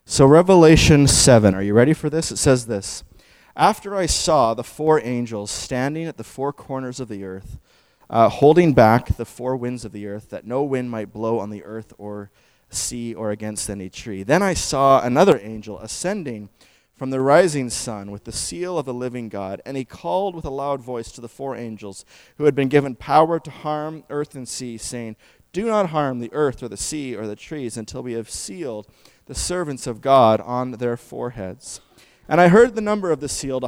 So Revelation 7, are you ready for this? It says this: After I saw the four angels standing at the four corners of the earth, holding back the four winds of the earth, that no wind might blow on the earth or sea or against any tree. Then I saw another angel ascending from the rising sun with the seal of the living God, and he called with a loud voice to the four angels who had been given power to harm earth and sea, saying, Do not harm the earth or the sea or the trees until we have sealed the servants of God on their foreheads. And I heard the number of the sealed,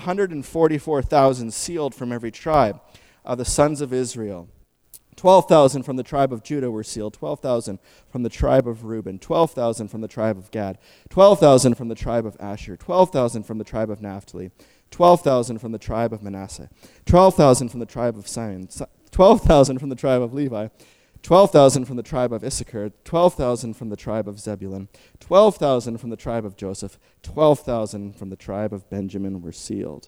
144,000 sealed from every tribe of the sons of Israel. 12,000 from the tribe of Judah were sealed, 12,000 from the tribe of Reuben, 12,000 from the tribe of Gad, 12,000 from the tribe of Asher, 12,000 from the tribe of Naphtali, 12,000 from the tribe of Manasseh, 12,000 from the tribe of Simeon, 12,000 from the tribe of Levi, 12,000 from the tribe of Issachar, 12,000 from the tribe of Zebulun, 12,000 from the tribe of Joseph, 12,000 from the tribe of Benjamin were sealed.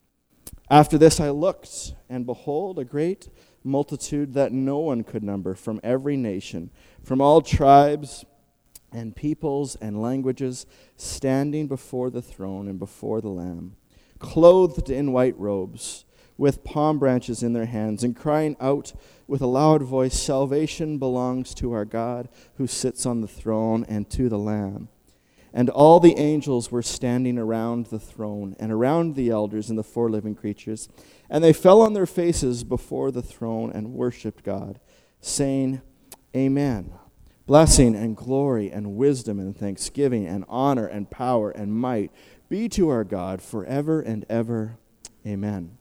After this I looked, and behold, a great multitude that no one could number, from every nation, from all tribes and peoples and languages, standing before the throne and before the Lamb, clothed in white robes, with palm branches in their hands, and crying out with a loud voice, Salvation belongs to our God who sits on the throne and to the Lamb. And all the angels were standing around the throne and around the elders and the four living creatures, and they fell on their faces before the throne and worshipped God, saying, Amen. Blessing and glory and wisdom and thanksgiving and honor and power and might be to our God forever and ever. Amen.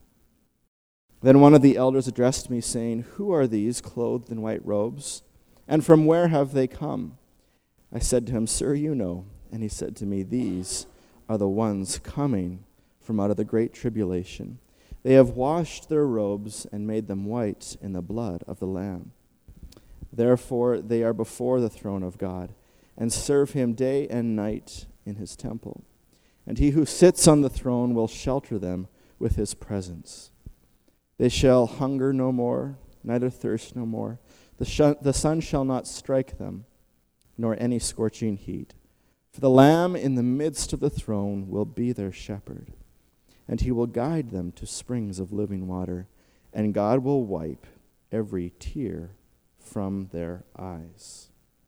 Then one of the elders addressed me, saying, Who are these clothed in white robes? And from where have they come? I said to him, Sir, you know. And he said to me, These are the ones coming from out of the great tribulation. They have washed their robes and made them white in the blood of the Lamb. Therefore they are before the throne of God, and serve him day and night in his temple. And he who sits on the throne will shelter them with his presence. They shall hunger no more, neither thirst no more. The sun shall not strike them, nor any scorching heat. For the Lamb in the midst of the throne will be their shepherd, and he will guide them to springs of living water, and God will wipe every tear from their eyes.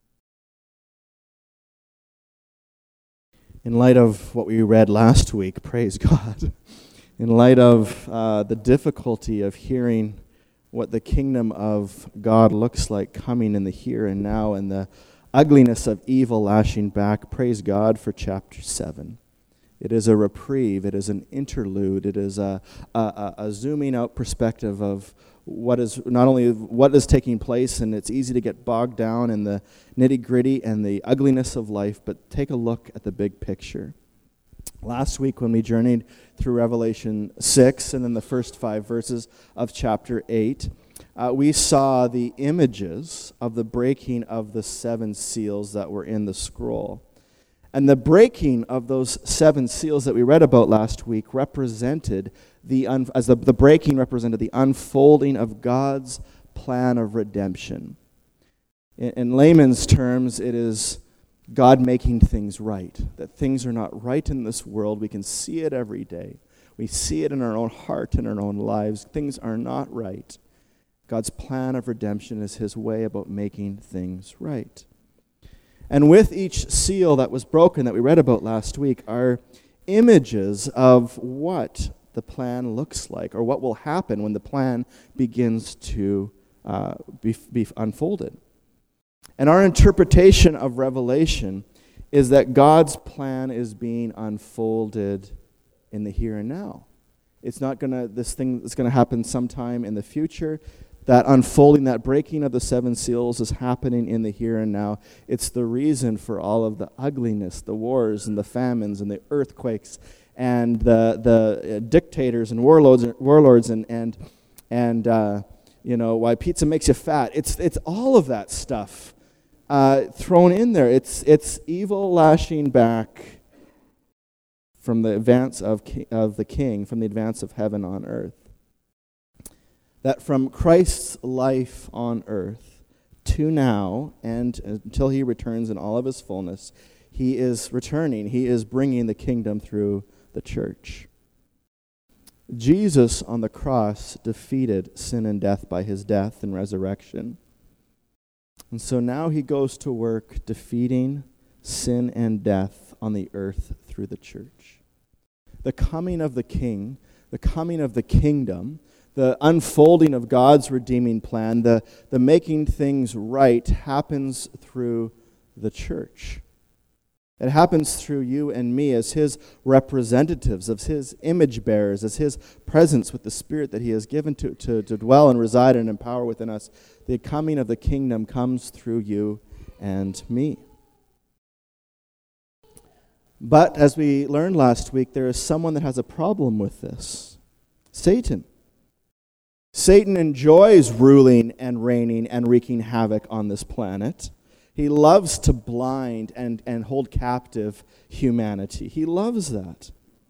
In light of what we read last week, praise God, in light of the difficulty of hearing what the kingdom of God looks like coming in the here and now, and the ugliness of evil lashing back, praise God for chapter 7. It is a reprieve, it is an interlude, it is a zooming out perspective of what is not only what is taking place, and it's easy to get bogged down in the nitty-gritty and the ugliness of life, but take a look at the big picture. Last week when we journeyed through Revelation 6 and then the first 5 verses of chapter 8, we saw the images of the breaking of the 7 seals that were in the scroll. And the breaking of those 7 seals that we read about last week represented the breaking represented the unfolding of God's plan of redemption. In layman's terms, it is God making things right, that things are not right in this world. We can see it every day. We see it in our own heart, in our own lives. Things are not right. God's plan of redemption is his way about making things right. And with each seal that was broken that we read about last week are images of what the plan looks like, or what will happen when the plan begins to be unfolded. And our interpretation of Revelation is that God's plan is being unfolded in the here and now. It's not this thing that's going to happen sometime in the future. That unfolding, that breaking of the 7 seals is happening in the here and now. It's the reason for all of the ugliness, the wars and the famines and the earthquakes and the dictators and warlords and why pizza makes you fat. It's all of that stuff thrown in there. It's evil lashing back from the advance of the King, from the advance of heaven on earth. That from Christ's life on earth to now and until he returns in all of his fullness, he is returning. He is bringing the kingdom through the church. Jesus on the cross defeated sin and death by his death and resurrection. And so now he goes to work defeating sin and death on the earth through the church. The coming of the King, the coming of the kingdom, the unfolding of God's redeeming plan, the making things right happens through the church. It happens through you and me as his representatives, as his image bearers, as his presence with the Spirit that he has given to dwell and reside and empower within us. The coming of the kingdom comes through you and me. But as we learned last week, there is someone that has a problem with this. Satan. Satan enjoys ruling and reigning and wreaking havoc on this planet. He loves to blind and hold captive humanity. He loves that.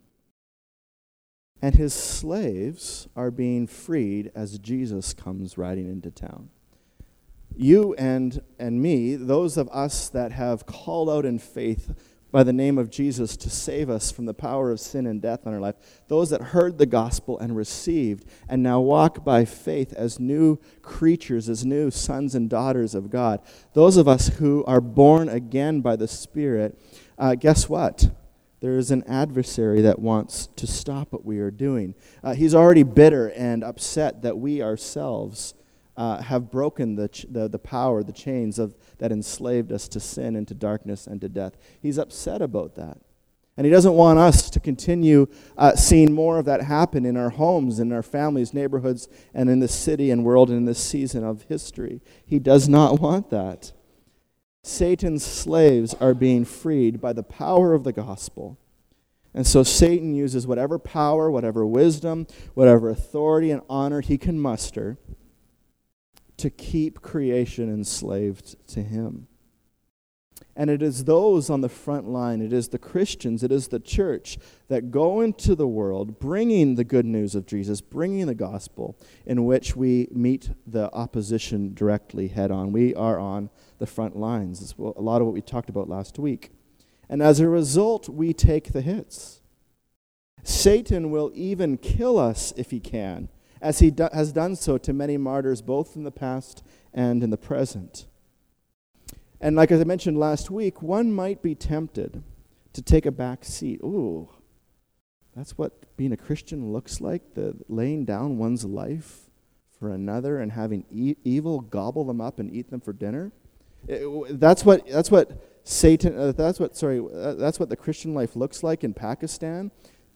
And his slaves are being freed as Jesus comes riding into town. You and me, those of us that have called out in faith by the name of Jesus to save us from the power of sin and death in our life, those that heard the gospel and received and now walk by faith as new creatures, as new sons and daughters of God, those of us who are born again by the Spirit, guess what? There is an adversary that wants to stop what we are doing. He's already bitter and upset that we ourselves have broken the power, the chains that enslaved us to sin and to darkness and to death. He's upset about that. And he doesn't want us to continue seeing more of that happen in our homes, in our families, neighborhoods, and in this city and world and in this season of history. He does not want that. Satan's slaves are being freed by the power of the gospel. And so Satan uses whatever power, whatever wisdom, whatever authority and honor he can muster to keep creation enslaved to him. And it is those on the front line, it is the Christians, it is the church that go into the world bringing the good news of Jesus, bringing the gospel, in which we meet the opposition directly head on. We are on the front lines. It's a lot of what we talked about last week. And as a result, we take the hits. Satan will even kill us if he can, as he has done so to many martyrs, both in the past and in the present. And like as I mentioned last week, one might be tempted to take a back seat. Ooh, that's what being a Christian looks like, the laying down one's life for another and having evil gobble them up and eat them for dinner. That's what Satan. That's what the Christian life looks like in Pakistan.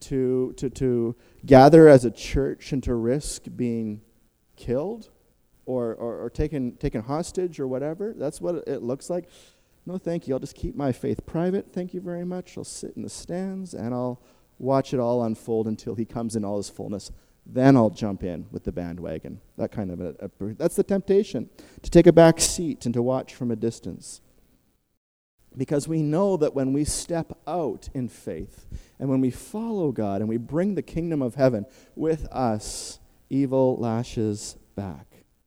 To gather as a church and to risk being killed or taken hostage or whatever. That's what it looks like. No, thank you. I'll just keep my faith private. Thank you very much. I'll sit in the stands and I'll watch it all unfold until he comes in all his fullness. Then I'll jump in with the bandwagon. That kind of that's the temptation, to take a back seat and to watch from a distance. Because we know that when we step out in faith and when we follow God and we bring the kingdom of heaven with us, evil lashes back.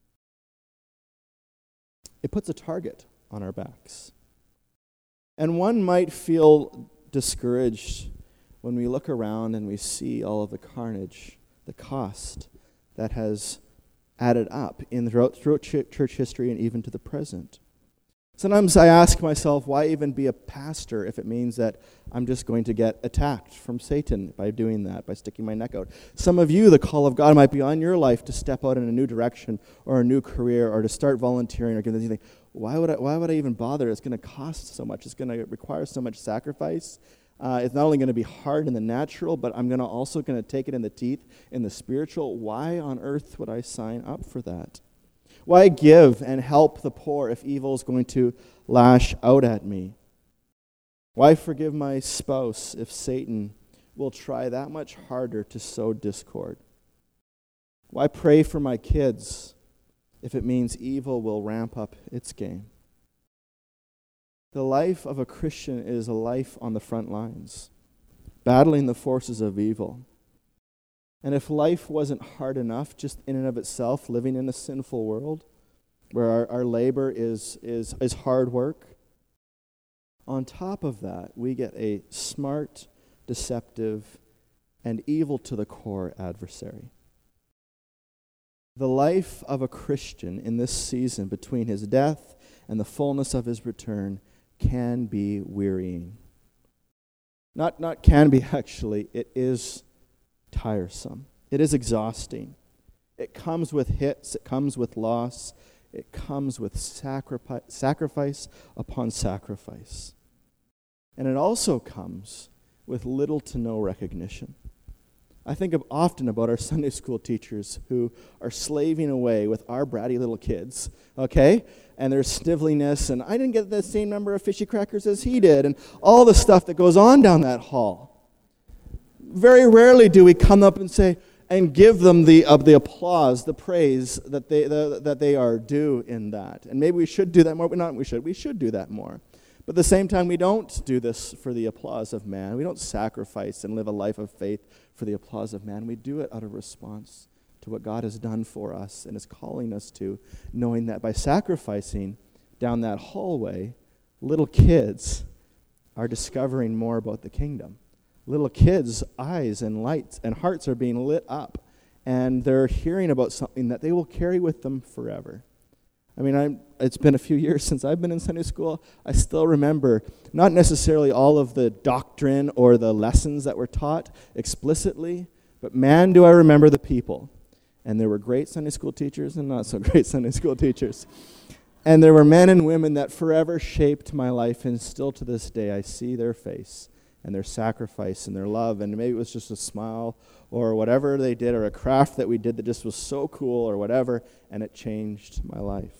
It puts a target on our backs. And one might feel discouraged when we look around and we see all of the carnage, the cost that has added up throughout church history and even to the present. Sometimes I ask myself, why even be a pastor if it means that I'm just going to get attacked from Satan by doing that, by sticking my neck out? Some of you, the call of God might be on your life to step out in a new direction or a new career or to start volunteering or you think, why would I even bother? It's going to cost so much. It's going to require so much sacrifice. It's not only going to be hard in the natural, but I'm also going to take it in the teeth in the spiritual. Why on earth would I sign up for that? Why give and help the poor if evil is going to lash out at me? Why forgive my spouse if Satan will try that much harder to sow discord? Why pray for my kids if it means evil will ramp up its game? The life of a Christian is a life on the front lines, battling the forces of evil. And if life wasn't hard enough just in and of itself, living in a sinful world where our labor is hard work, On top of that, we get a smart, deceptive, and evil to the core adversary. The life of a Christian in this season between his death and the fullness of his return can be wearying. Not can be, actually, it is tiresome. It is exhausting. It comes with hits, it comes with loss, it comes with sacrifice upon sacrifice. And it also comes with little to no recognition. I think often about our Sunday school teachers who are slaving away with our bratty little kids, okay? And their sniveliness, and I didn't get the same number of fishy crackers as he did, and all the stuff that goes on down that hall. Very rarely do we come up and say, and give them the applause, the praise that they are due in that. And maybe we should do that more, but not we should. We should do that more. But at the same time, we don't do this for the applause of man. We don't sacrifice and live a life of faith for the applause of man. We do it out of response to what God has done for us and is calling us to, knowing that by sacrificing down that hallway, little kids are discovering more about the kingdom. Little kids' eyes and lights and hearts are being lit up, and they're hearing about something that they will carry with them forever. I mean, it's been a few years since I've been in Sunday school. I still remember not necessarily all of the doctrine or the lessons that were taught explicitly, but man, do I remember the people. And there were great Sunday school teachers and not so great Sunday school teachers. And there were men and women that forever shaped my life, and still to this day I see their face and their sacrifice and their love, and maybe it was just a smile or whatever they did, or a craft that we did that just was so cool or whatever, and it changed my life.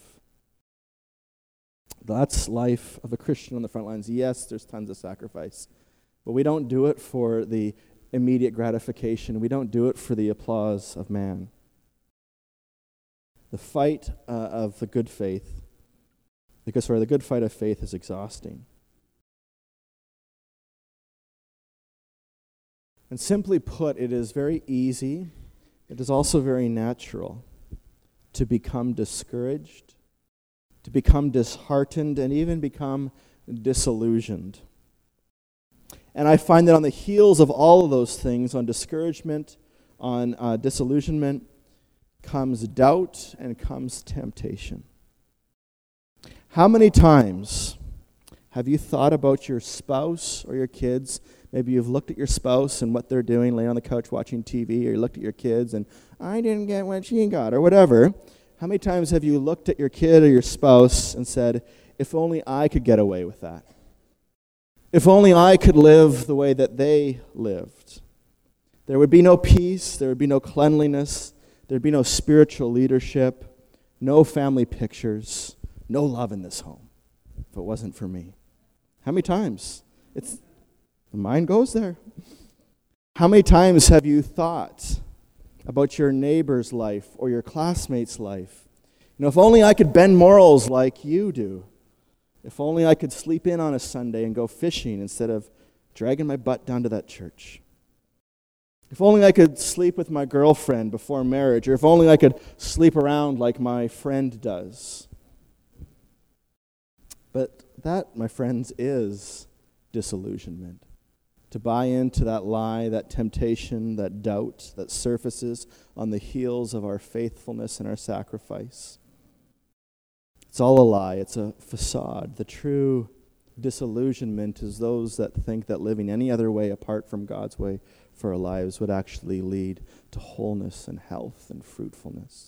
That's life of a Christian on the front lines. Yes, there's tons of sacrifice, but we don't do it for the immediate gratification. We don't do it for the applause of man. The fight of the good faith, the good fight of faith is exhausting. And simply put, it is very easy, it is also very natural to become discouraged, to become disheartened, and even become disillusioned. And I find that on the heels of all of those things, on discouragement, on disillusionment, comes doubt and comes temptation. How many times have you thought about your spouse or your kids? Maybe you've looked at your spouse and what they're doing, laying on the couch watching TV, or you looked at your kids and, I didn't get what she got, or whatever. How many times have you looked at your kid or your spouse and said, if only I could get away with that? If only I could live the way that they lived. There would be no peace, there would be no cleanliness, there would be no spiritual leadership, no family pictures, no love in this home, if it wasn't for me. How many times? The mind goes there. How many times have you thought about your neighbor's life or your classmate's life? If only I could bend morals like you do. If only I could sleep in on a Sunday and go fishing instead of dragging my butt down to that church. If only I could sleep with my girlfriend before marriage, or if only I could sleep around like my friend does. But that, my friends, is disillusionment. To buy into that lie, that temptation, that doubt that surfaces on the heels of our faithfulness and our sacrifice. It's all a lie. It's a facade. The true disillusionment is those that think that living any other way apart from God's way for our lives would actually lead to wholeness and health and fruitfulness.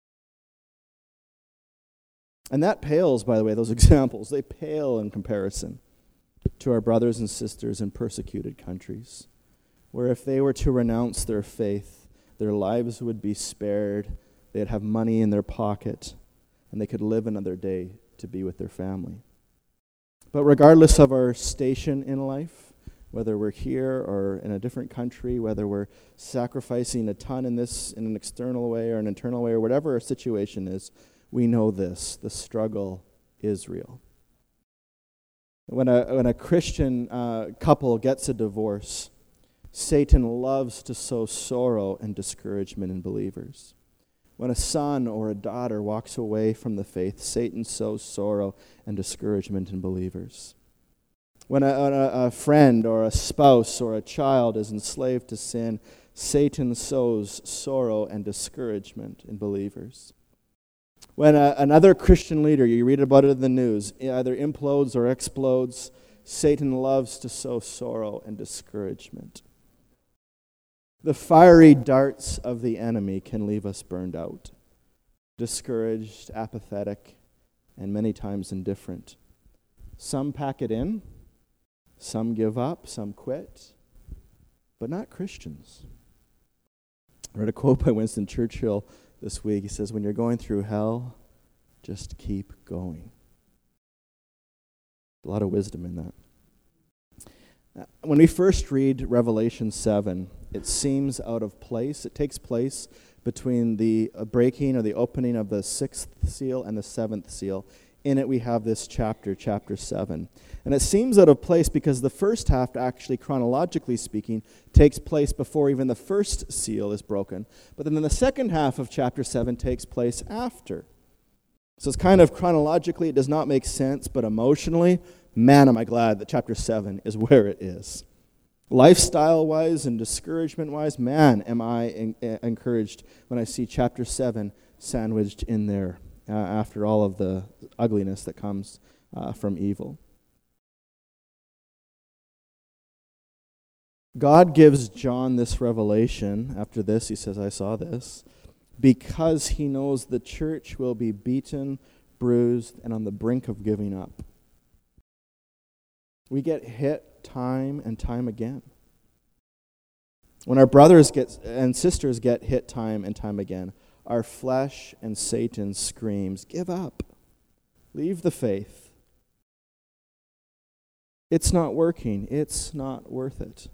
And that pales, by the way, those examples, they pale in comparison to our brothers and sisters in persecuted countries, where if they were to renounce their faith, their lives would be spared, they'd have money in their pocket, and they could live another day to be with their family. But regardless of our station in life, whether we're here or in a different country, whether we're sacrificing a ton in an external way or an internal way, or whatever our situation is, we know this: the struggle is real. When a Christian couple gets a divorce, Satan loves to sow sorrow and discouragement in believers. When a son or a daughter walks away from the faith, Satan sows sorrow and discouragement in believers. When a friend or a spouse or a child is enslaved to sin, Satan sows sorrow and discouragement in believers. When another Christian leader, you read about it in the news, either implodes or explodes, Satan loves to sow sorrow and discouragement. The fiery darts of the enemy can leave us burned out, discouraged, apathetic, and many times indifferent. Some pack it in, some give up, some quit, but not Christians. I read a quote by Winston Churchill this week. He says, "When you're going through hell, just keep going." A lot of wisdom in that. When we first read Revelation 7, it seems out of place. It takes place between the breaking or the opening of the 6th seal and the 7th seal. In it we have this chapter 7. And it seems out of place because the first half, actually, chronologically speaking, takes place before even the first seal is broken. But then the second half of chapter 7 takes place after. So it's kind of chronologically, it does not make sense, but emotionally, man, am I glad that chapter 7 is where it is. Lifestyle-wise and discouragement-wise, man, am I encouraged when I see chapter 7 sandwiched in there after all of the ugliness that comes from evil. God gives John this revelation. After this, he says, I saw this, because he knows the church will be beaten, bruised, and on the brink of giving up. We get hit time and time again. When our brothers and sisters get hit time and time again, our flesh and Satan screams, give up. Leave the faith. It's not working. It's not worth it.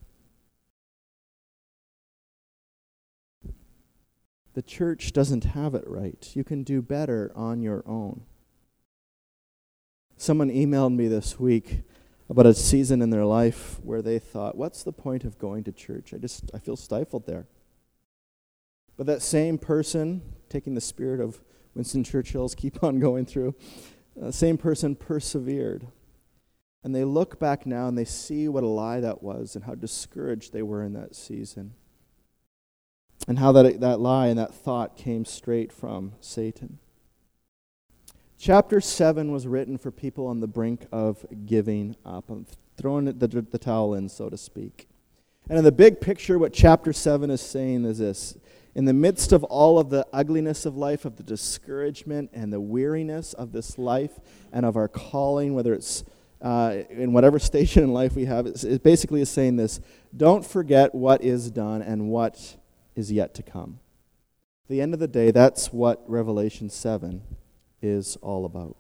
The church doesn't have it right. You can do better on your own. Someone emailed me this week about a season in their life where they thought, what's the point of going to church? I feel stifled there. But that same person, taking the spirit of Winston Churchill's keep on going through, same person persevered. And they look back now and they see what a lie that was and how discouraged they were in that season. And how that lie and that thought came straight from Satan. Chapter 7 was written for people on the brink of giving up, throwing the towel in, so to speak. And in the big picture, what chapter 7 is saying is this. In the midst of all of the ugliness of life, of the discouragement and the weariness of this life and of our calling, whether it's in whatever station in life we have, it basically is saying this. Don't forget what is done and what is yet to come. At the end of the day, that's what Revelation 7 is all about.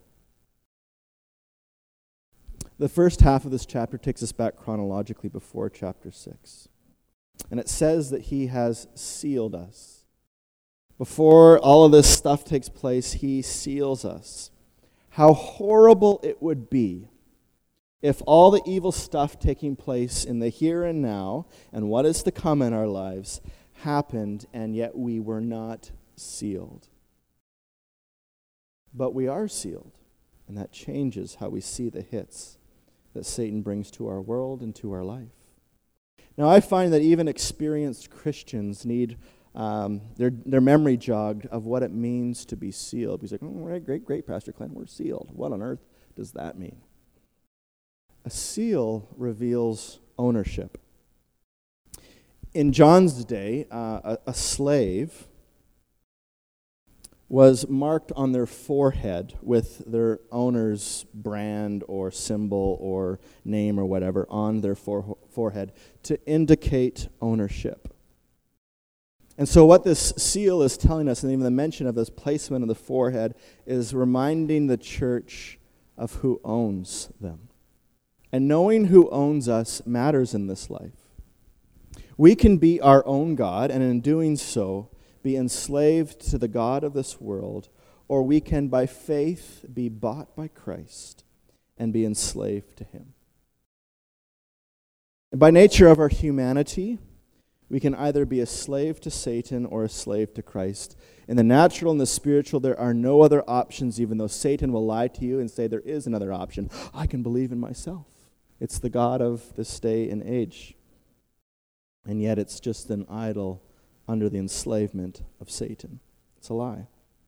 The first half of this chapter takes us back chronologically before chapter 6. And it says that he has sealed us. Before all of this stuff takes place, he seals us. How horrible it would be if all the evil stuff taking place in the here and now and what is to come in our lives happened and yet we were not sealed. But we are sealed, and that changes how we see the hits that Satan brings to our world and to our life. Now, I find that even experienced Christians need their memory jogged of what it means to be sealed. He's like, oh, great, Pastor Glenn, we're sealed. What on earth does that mean? A seal reveals ownership. In John's day, a slave was marked on their forehead with their owner's brand or symbol or name or whatever on their forehead to indicate ownership. And so what this seal is telling us, and even the mention of this placement of the forehead, is reminding the church of who owns them. And knowing who owns us matters in this life. We can be our own God, and in doing so, be enslaved to the God of this world, or we can, by faith, be bought by Christ and be enslaved to him. And by nature of our humanity, we can either be a slave to Satan or a slave to Christ. In the natural and the spiritual, there are no other options, even though Satan will lie to you and say there is another option. I can believe in myself. It's the God of this day and age. And yet it's just an idol under the enslavement of Satan. It's a lie.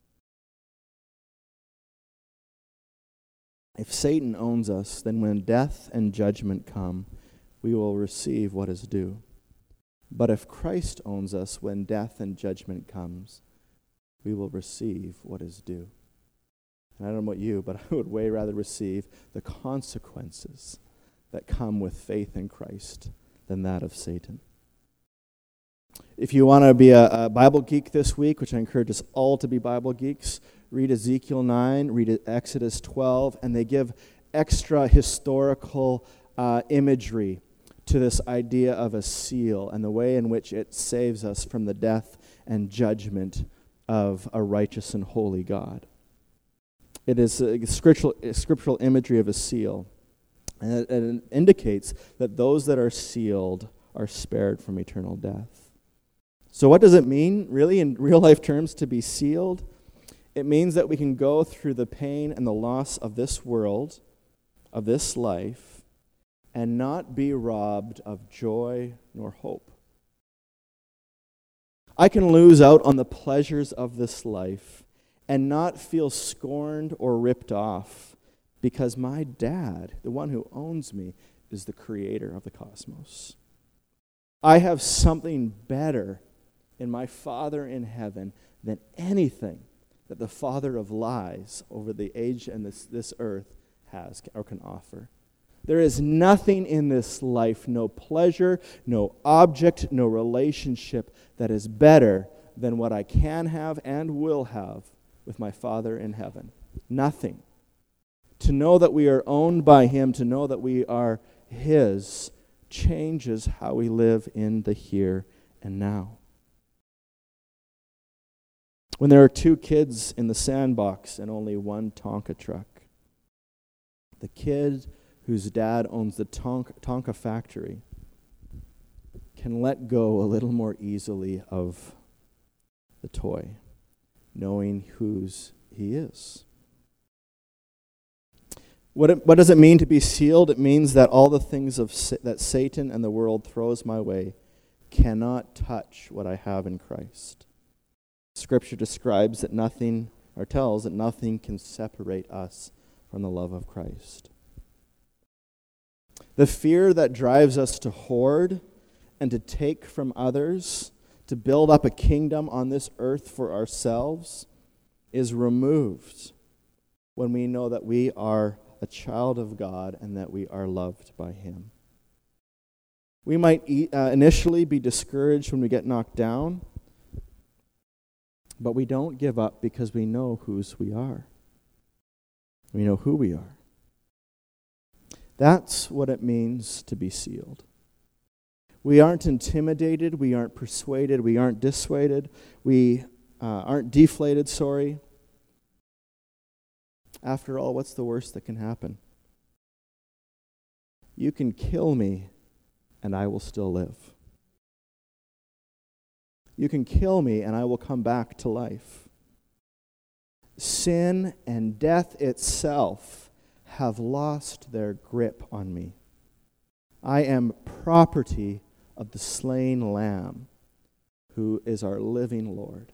If Satan owns us, then when death and judgment come, we will receive what is due. But if Christ owns us, when death and judgment comes, we will receive what is due. And I don't know about you, but I would way rather receive the consequences that come with faith in Christ than that of Satan. If you want to be a Bible geek this week, which I encourage us all to be Bible geeks, read Ezekiel 9, read Exodus 12, and they give extra historical imagery to this idea of a seal and the way in which it saves us from the death and judgment of a righteous and holy God. It is a scriptural imagery of a seal, and it indicates that those that are sealed are spared from eternal death. So what does it mean, really, in real-life terms, to be sealed? It means that we can go through the pain and the loss of this world, of this life, and not be robbed of joy nor hope. I can lose out on the pleasures of this life and not feel scorned or ripped off because my dad, the one who owns me, is the creator of the cosmos. I have something better in my Father in heaven than anything that the father of lies over the age and this earth has or can offer. There is nothing in this life, no pleasure, no object, no relationship that is better than what I can have and will have with my Father in heaven. Nothing. To know that we are owned by Him, to know that we are His, changes how we live in the here and now. When there are 2 kids in the sandbox and only one Tonka truck, the kid whose dad owns the Tonka factory can let go a little more easily of the toy, knowing whose he is. What does it mean to be sealed? It means that all the things that Satan and the world throws my way cannot touch what I have in Christ. Scripture describes that nothing, or tells that nothing can separate us from the love of Christ. The fear that drives us to hoard and to take from others, to build up a kingdom on this earth for ourselves, is removed when we know that we are a child of God and that we are loved by Him. We might initially be discouraged when we get knocked down, but we don't give up because we know whose we are. We know who we are. That's what it means to be sealed. We aren't intimidated, we aren't persuaded, we aren't dissuaded, we aren't deflated, After all, what's the worst that can happen? You can kill me and I will still live. You can kill me and I will come back to life. Sin and death itself have lost their grip on me. I am property of the slain Lamb, who is our living Lord.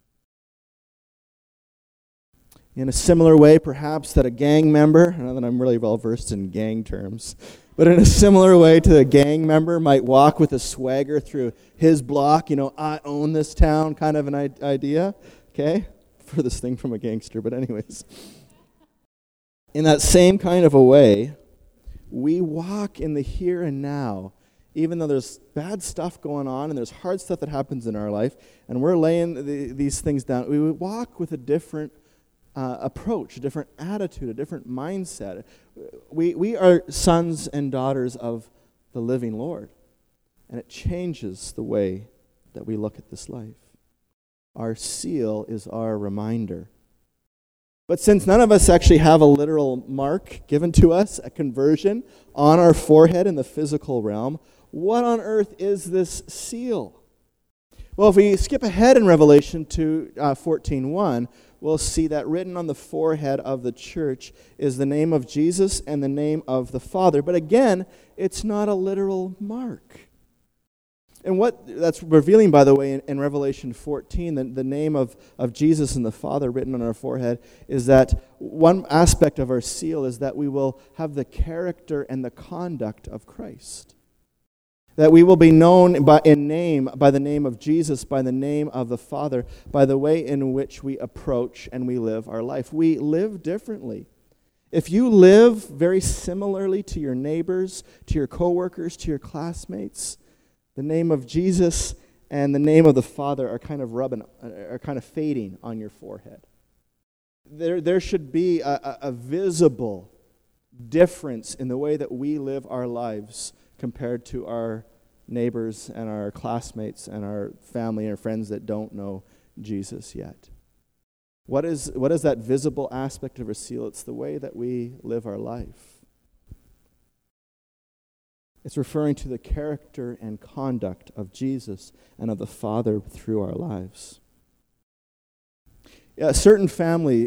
In a similar way, perhaps, that a gang member, I know that I'm really well versed in gang terms, but in a similar way to a gang member might walk with a swagger through his block, I own this town kind of an idea, okay? For this thing from a gangster, but anyways. In that same kind of a way, we walk in the here and now, even though there's bad stuff going on and there's hard stuff that happens in our life, and we're laying these things down. We walk with a different approach, a different attitude, a different mindset. We are sons and daughters of the living Lord, and it changes the way that we look at this life. Our seal is our reminder. But since none of us actually have a literal mark given to us, a conversion on our forehead in the physical realm, what on earth is this seal? Well, if we skip ahead in Revelation to 14:1, we'll see that written on the forehead of the church is the name of Jesus and the name of the Father. But again, it's not a literal mark. And what that's revealing, by the way, in Revelation 14, the name of Jesus and the Father written on our forehead, is that one aspect of our seal is that we will have the character and the conduct of Christ. That we will be known by the name of Jesus, by the name of the Father, by the way in which we approach and we live our life. We live differently. If you live very similarly to your neighbors, to your coworkers, to your classmates, the name of Jesus and the name of the Father are kind of fading on your forehead. There should be a visible difference in the way that we live our lives compared to our neighbors and our classmates and our family and our friends that don't know Jesus yet. What is that visible aspect of our seal? It's the way that we live our life. It's referring to the character and conduct of Jesus and of the Father through our lives. Certain families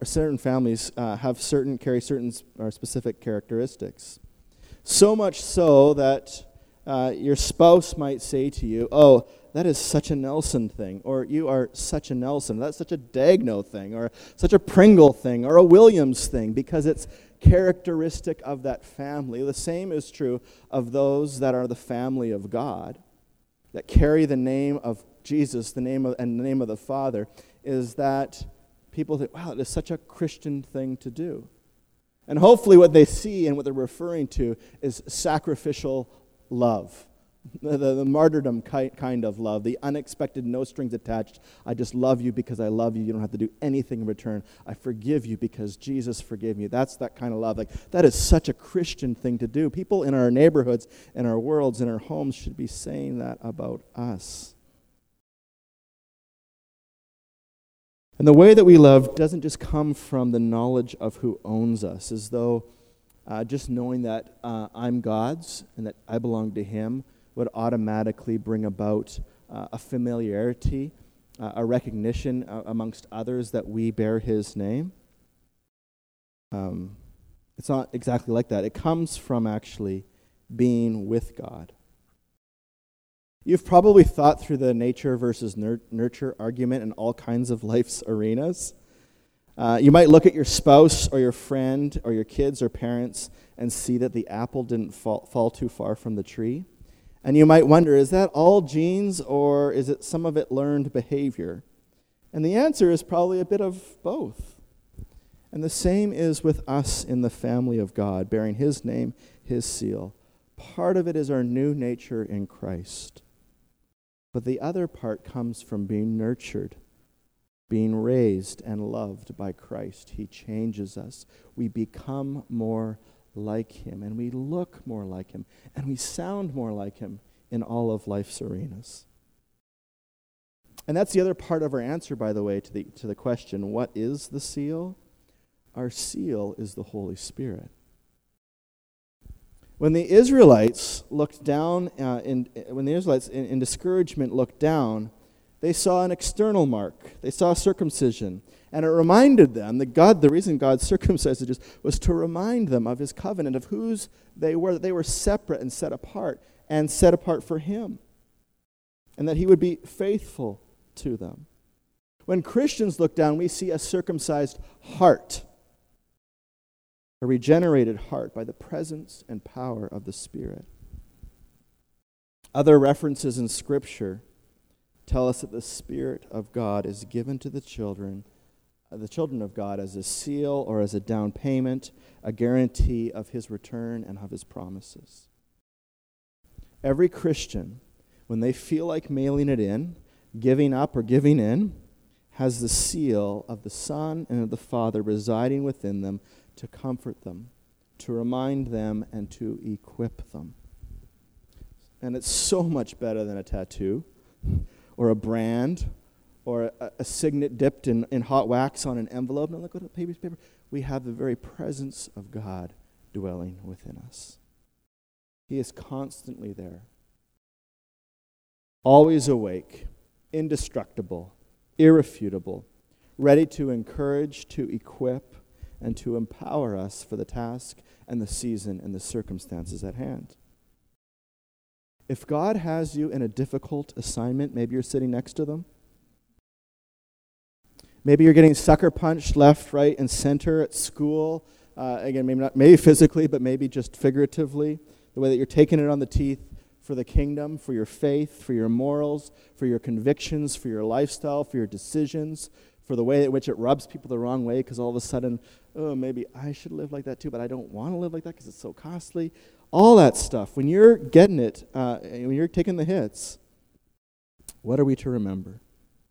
carry certain specific characteristics. So much so that your spouse might say to you, "Oh, that is such a Nelson thing," or "You are such a Nelson." That's such a Dagno thing, or such a Pringle thing, or a Williams thing, because it's characteristic of that family. The same is true of those that are the family of God, that carry the name of Jesus, and the name of the Father, is that people think, wow, it is such a Christian thing to do. And hopefully what they see and what they're referring to is sacrificial love. The martyrdom kind of love, the unexpected, no strings attached. I just love you because I love you. You don't have to do anything in return. I forgive you because Jesus forgave me. That's that kind of love. Like, that is such a Christian thing to do. People in our neighborhoods, in our worlds, in our homes should be saying that about us. And the way that we love doesn't just come from the knowledge of who owns us, as though just knowing that I'm God's and that I belong to Him would automatically bring about a familiarity, a recognition amongst others that we bear His name. It's not exactly like that. It comes from actually being with God. You've probably thought through the nature versus nurture argument in all kinds of life's arenas. You might look at your spouse or your friend or your kids or parents and see that the apple didn't fall too far from the tree. And you might wonder, is that all genes or is it some of it learned behavior? And the answer is probably a bit of both. And the same is with us in the family of God, bearing His name, His seal. Part of it is our new nature in Christ. But the other part comes from being nurtured, being raised and loved by Christ. He changes us. We become more like Him, and we look more like Him, and we sound more like Him in all of life's arenas. And that's the other part of our answer, by the way, to the question, what is the seal? Our seal is the Holy Spirit. When the Israelites looked down, in discouragement looked down, they saw an external mark. They saw circumcision. And it reminded them that the reason God circumcised the Jews was to remind them of His covenant, of whose they were, that they were separate and set apart for Him, and that He would be faithful to them. When Christians look down, we see a circumcised heart, a regenerated heart by the presence and power of the Spirit. Other references in Scripture tell us that the Spirit of God is given to the children of God as a seal or as a down payment, a guarantee of His return and of His promises. Every Christian, when they feel like mailing it in, giving up or giving in, has the seal of the Son and of the Father residing within them to comfort them, to remind them, and to equip them. And it's so much better than a tattoo or a brand or a signet dipped in hot wax on an envelope. No, look at the paper. We have the very presence of God dwelling within us. He is constantly there, always awake, indestructible, irrefutable, ready to encourage, to equip, and to empower us for the task and the season and the circumstances at hand. If God has you in a difficult assignment, maybe you're sitting next to them. Maybe you're getting sucker punched left, right, and center at school. Again, maybe physically, but maybe just figuratively. The way that you're taking it on the teeth for the kingdom, for your faith, for your morals, for your convictions, for your lifestyle, for your decisions, for the way in which it rubs people the wrong way because all of a sudden, oh, maybe I should live like that too, but I don't want to live like that because it's so costly. All that stuff. When you're getting it, when you're taking the hits, what are we to remember?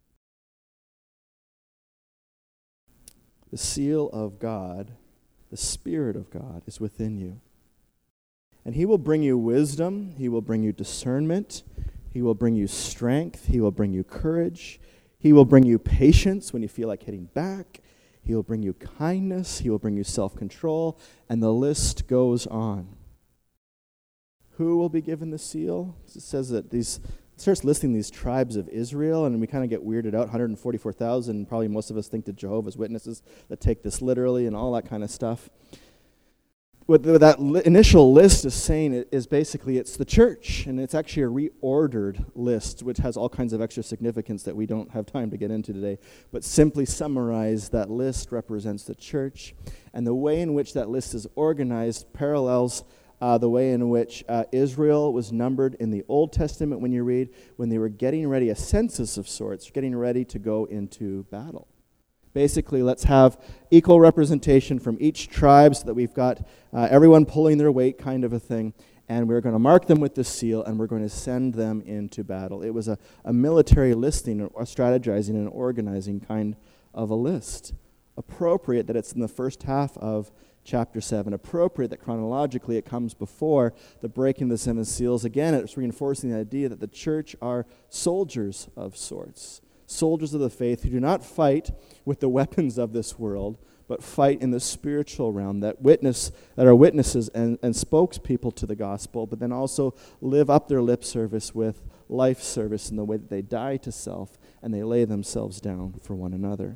The seal of God, the Spirit of God, is within you. And He will bring you wisdom. He will bring you discernment. He will bring you strength. He will bring you courage. He will bring you patience when you feel like hitting back. He will bring you kindness. He will bring you self-control. And the list goes on. Who will be given the seal? It says that it starts listing these tribes of Israel, and we kind of get weirded out. 144,000, probably most of us think the Jehovah's Witnesses that take this literally and all that kind of stuff. What that initial list is saying is basically it's the church, and it's actually a reordered list, which has all kinds of extra significance that we don't have time to get into today. But simply summarize, that list represents the church, and the way in which that list is organized parallels the way in which Israel was numbered in the Old Testament when they were getting ready, a census of sorts, getting ready to go into battle. Basically, let's have equal representation from each tribe so that we've got everyone pulling their weight kind of a thing, and we're going to mark them with the seal, and we're going to send them into battle. It was a military listing, or strategizing and organizing kind of a list. Appropriate that it's in the first half of chapter 7. Appropriate that chronologically it comes before the breaking of the seven seals. Again, it's reinforcing the idea that the church are soldiers of sorts. Soldiers of the faith who do not fight with the weapons of this world, but fight in the spiritual realm, that are witnesses and spokespeople to the gospel, but then also live up their lip service with life service in the way that they die to self and they lay themselves down for one another.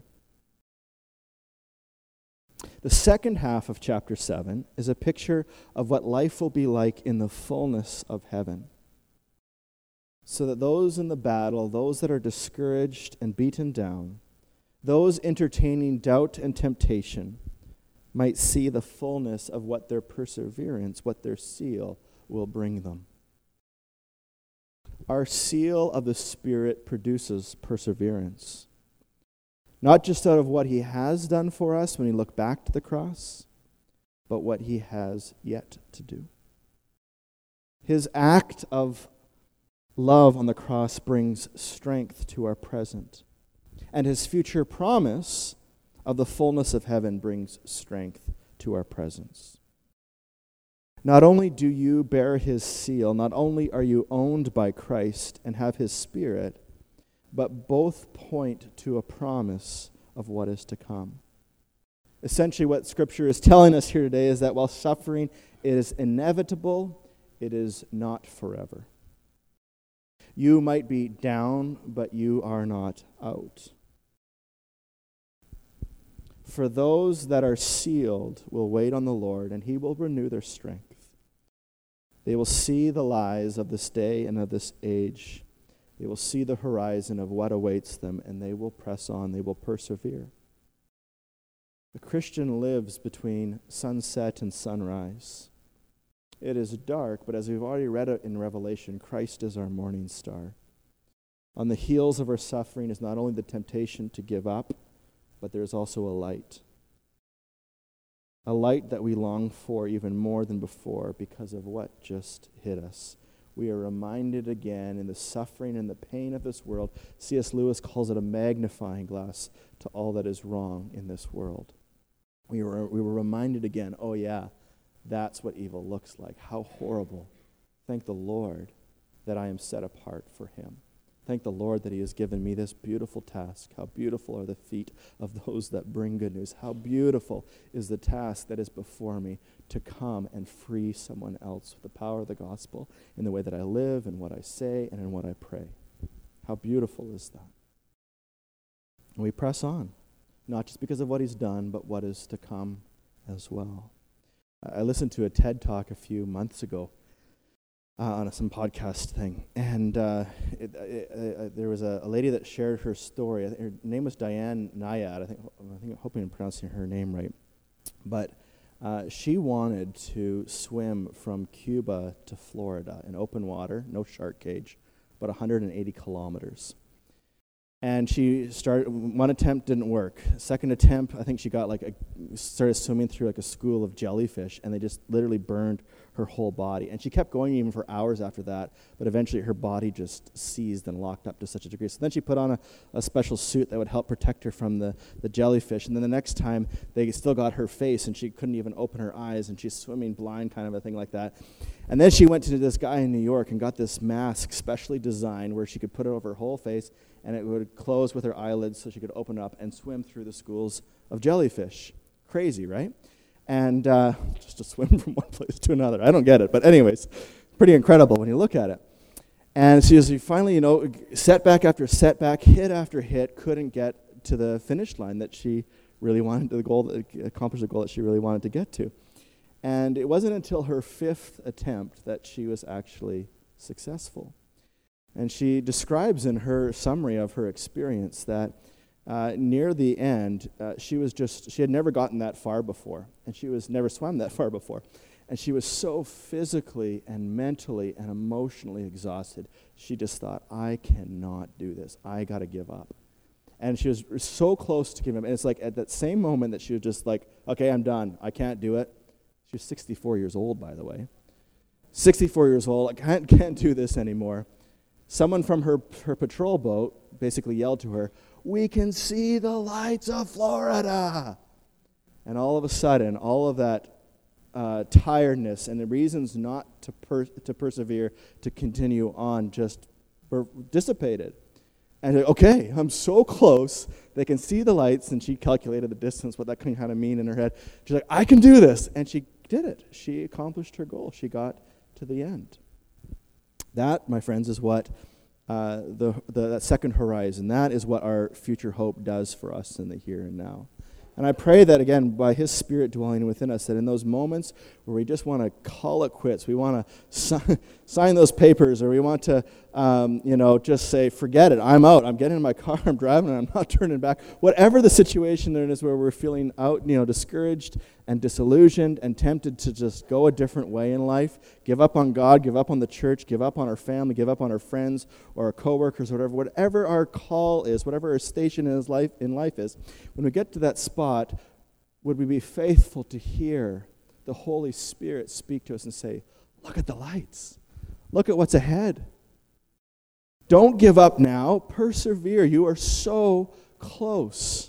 The second half of chapter 7 is a picture of what life will be like in the fullness of heaven. So that those in the battle, those that are discouraged and beaten down, those entertaining doubt and temptation, might see the fullness of what their perseverance, what their seal will bring them. Our seal of the Spirit produces perseverance. Not just out of what He has done for us when we look back to the cross, but what He has yet to do. His act of love on the cross brings strength to our present, and His future promise of the fullness of heaven brings strength to our presence. Not only do you bear His seal, not only are you owned by Christ and have His Spirit, but both point to a promise of what is to come. Essentially, what Scripture is telling us here today is that while suffering is inevitable, it is not forever. You might be down, but you are not out. For those that are sealed will wait on the Lord, and He will renew their strength. They will see the lies of this day and of this age. They will see the horizon of what awaits them, and they will press on. They will persevere. The Christian lives between sunset and sunrise. It is dark, but as we've already read it in Revelation, Christ is our morning star. On the heels of our suffering is not only the temptation to give up, but there's also a light. A light that we long for even more than before because of what just hit us. We are reminded again in the suffering and the pain of this world. C.S. Lewis calls it a magnifying glass to all that is wrong in this world. We were reminded again, oh yeah, that's what evil looks like. How horrible. Thank the Lord that I am set apart for Him. Thank the Lord that He has given me this beautiful task. How beautiful are the feet of those that bring good news. How beautiful is the task that is before me to come and free someone else with the power of the gospel in the way that I live and what I say and in what I pray. How beautiful is that? And we press on. not just because of what he's done, but what is to come as well. I listened to a TED Talk a few months ago on some podcast thing, and there was a lady that shared her story. Her name was Diane Nyad. I think hoping I'm pronouncing her name right, but she wanted to swim from Cuba to Florida in open water, no shark cage, about 180 kilometers. And she started, one attempt didn't work. Second attempt, I think she got started swimming through like a school of jellyfish, and they just literally burned her whole body. And she kept going even for hours after that, but eventually her body just seized and locked up to such a degree. So then she put on a special suit that would help protect her from the jellyfish. And then the next time, they still got her face, and she couldn't even open her eyes, and she's swimming blind, kind of a thing like that. And then she went to this guy in New York and got this mask specially designed where she could put it over her whole face, and it would close with her eyelids so she could open up and swim through the schools of jellyfish. Crazy, right? And just to swim from one place to another. I don't get it, but anyways, pretty incredible when you look at it. And she finally, setback after setback, hit after hit, couldn't get to the finish line that she really wanted, accomplish the goal that she really wanted to get to. And it wasn't until her fifth attempt that she was actually successful. And she describes in her summary of her experience that near the end, she had never gotten that far before, and she was never swam that far before. And she was so physically and mentally and emotionally exhausted, she just thought, I cannot do this. I got to give up. And she was so close to giving up. And it's like at that same moment that she was just like, okay, I'm done. I can't do it. She was 64 years old, by the way. 64 years old, I can't do this anymore. Someone from her patrol boat basically yelled to her, "We can see the lights of Florida." And all of a sudden, all of that tiredness and the reasons not to persevere, to continue on, just dissipated. And okay, I'm so close. They can see the lights, and she calculated the distance, what that can kind of mean in her head. She's like, I can do this. And she did it. She accomplished her goal. She got to the end. That, my friends, is what that second horizon, that is what our future hope does for us in the here and now. And I pray that, again, by His Spirit dwelling within us, that in those moments where we just want to call it quits, we want to sign those papers, or we want to, just say, forget it, I'm out, I'm getting in my car, I'm driving, and I'm not turning back. Whatever the situation there is where we're feeling out, discouraged and disillusioned and tempted to just go a different way in life, give up on God, give up on the church, give up on our family, give up on our friends or our coworkers, or whatever our call is, whatever our station in life is, when we get to that spot, would we be faithful to hear the Holy Spirit speak to us and say, look at the lights. Look at what's ahead. Don't give up now. Persevere. You are so close.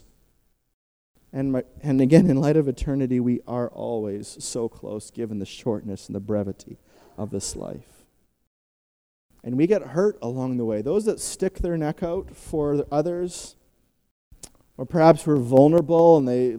And again, in light of eternity, we are always so close, given the shortness and the brevity of this life. And we get hurt along the way. Those that stick their neck out for others, or perhaps were vulnerable and they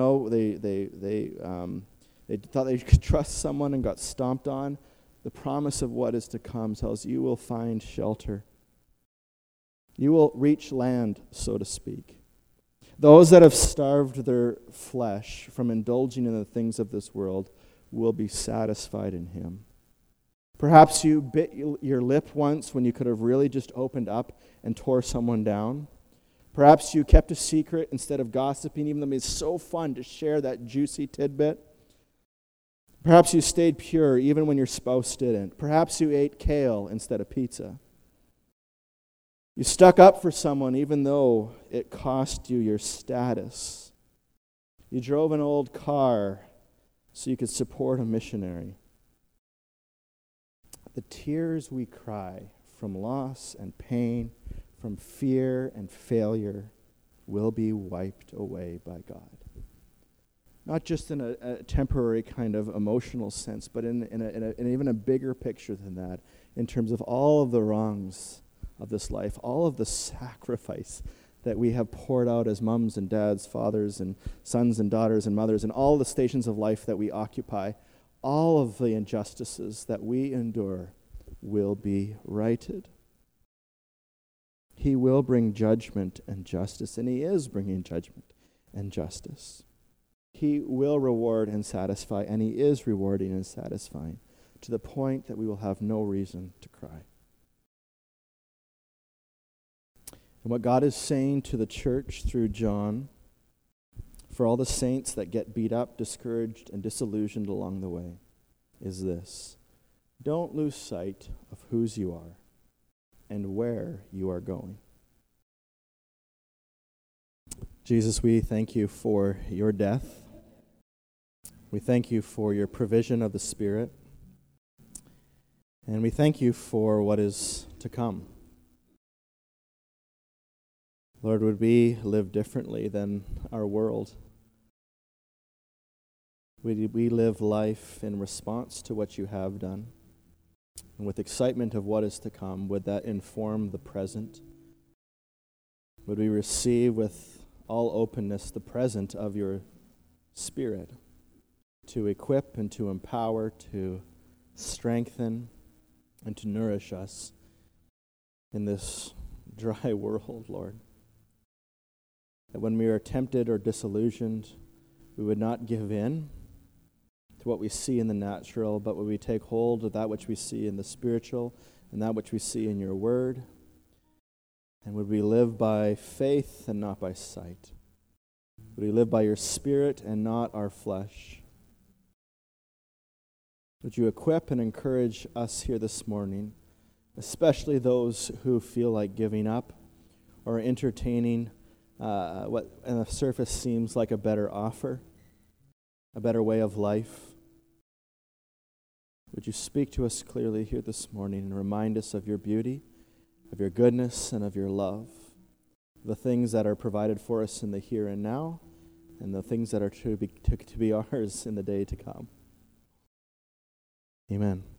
thought they could trust someone and got stomped on, the promise of what is to come tells you will find shelter. You will reach land, so to speak. Those that have starved their flesh from indulging in the things of this world will be satisfied in Him. Perhaps you bit your lip once when you could have really just opened up and tore someone down. Perhaps you kept a secret instead of gossiping, even though it's so fun to share that juicy tidbit. Perhaps you stayed pure even when your spouse didn't. Perhaps you ate kale instead of pizza. You stuck up for someone even though it cost you your status. You drove an old car so you could support a missionary. The tears we cry from loss and pain, from fear and failure, will be wiped away by God. Not just in a temporary kind of emotional sense, but in even a bigger picture than that, in terms of all of the wrongs of this life, all of the sacrifice that we have poured out as mums and dads, fathers and sons and daughters and mothers, and all the stations of life that we occupy, all of the injustices that we endure will be righted. He will bring judgment and justice, and He is bringing judgment and justice. He will reward and satisfy, and he is rewarding and satisfying to the point that we will have no reason to cry. And what God is saying to the church through John, for all the saints that get beat up, discouraged, and disillusioned along the way, is this: don't lose sight of whose you are and where you are going. Jesus, we thank you for your death. We thank you for your provision of the Spirit. And we thank you for what is to come. Lord, would we live differently than our world? Would we live life in response to what you have done? And with excitement of what is to come, would that inform the present? Would we receive with all openness the present of your Spirit to equip and to empower, to strengthen and to nourish us in this dry world, Lord? That when we are tempted or disillusioned, we would not give in to what we see in the natural, but would we take hold of that which we see in the spiritual and that which we see in your word? And would we live by faith and not by sight? Would we live by your Spirit and not our flesh? Would you equip and encourage us here this morning, especially those who feel like giving up or entertaining what on the surface seems like a better offer, a better way of life? Would you speak to us clearly here this morning and remind us of your beauty, of your goodness, and of your love, the things that are provided for us in the here and now, and the things that are to be ours in the day to come. Amen.